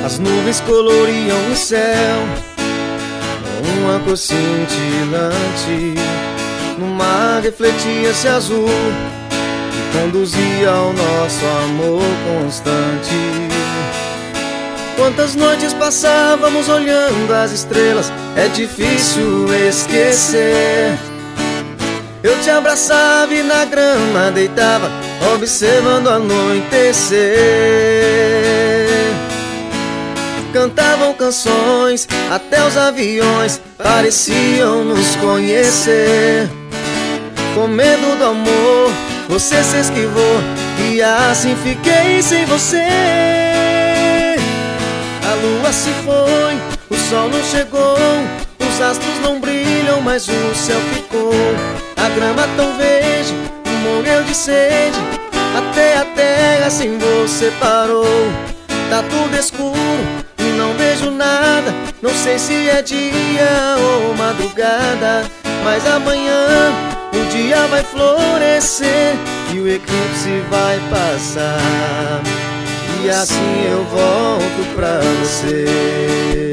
As nuvens coloriam o céu, uma cor cintilante. No mar refletia-se azul, que conduzia ao nosso amor constante. Quantas noites passávamos olhando as estrelas, é difícil esquecer. Eu te abraçava e na grama deitava, observando o anoitecer. Cantavam canções, até os aviões pareciam nos conhecer. Com medo do amor, você se esquivou e assim fiquei sem você. A lua se foi, o sol não chegou, os astros não brilham, mas o céu ficou. A grama tão verde morreu de sede, até a terra sem você parou. Tá tudo escuro e não vejo nada, não sei se é dia ou madrugada, mas amanhã o dia vai florescer e o eclipse vai passar, e assim eu volto pra você.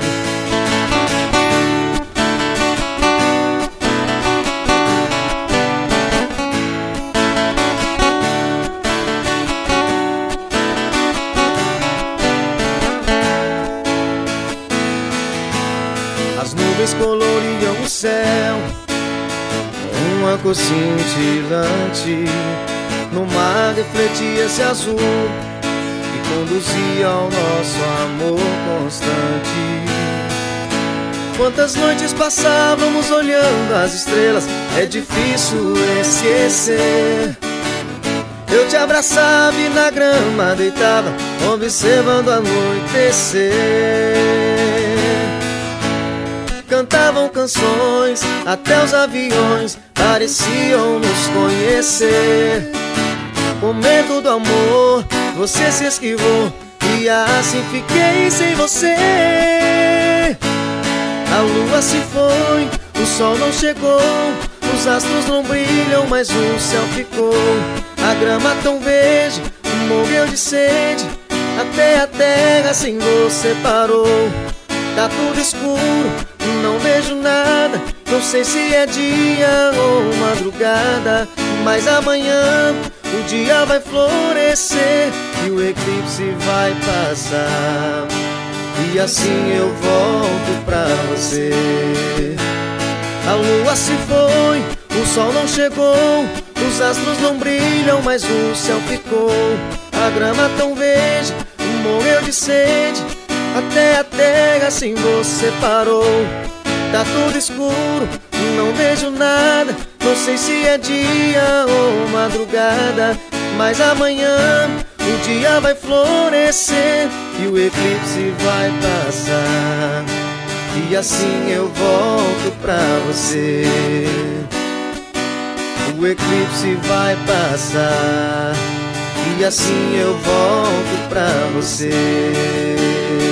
As nuvens coloriam o céu, uma cor cintilante. No mar refletia-se azul, que conduzia ao nosso amor constante. Quantas noites passávamos olhando as estrelas, é difícil esquecer. Eu te abraçava e na grama deitava, observando o anoitecer. Cantavam canções, até os aviões pareciam nos conhecer. Com medo do amor, você se esquivou e assim fiquei sem você. A lua se foi, o sol não chegou, os astros não brilham, mas o céu ficou. A grama tão verde morreu de sede, até a terra sem você parou. Tá tudo escuro, não vejo nada, não sei se é dia ou madrugada, mas amanhã o dia vai florescer e o eclipse vai passar, e assim eu volto pra você. A lua se foi, o sol não chegou, os astros não brilham, mas o céu ficou. A grama tão verde morreu de sede, até a terra sem você parou. Tá tudo escuro, não vejo nada, não sei se é dia ou madrugada, mas amanhã o dia vai florescer e o eclipse vai passar, e assim eu volto pra você. O eclipse vai passar, e assim eu volto pra você.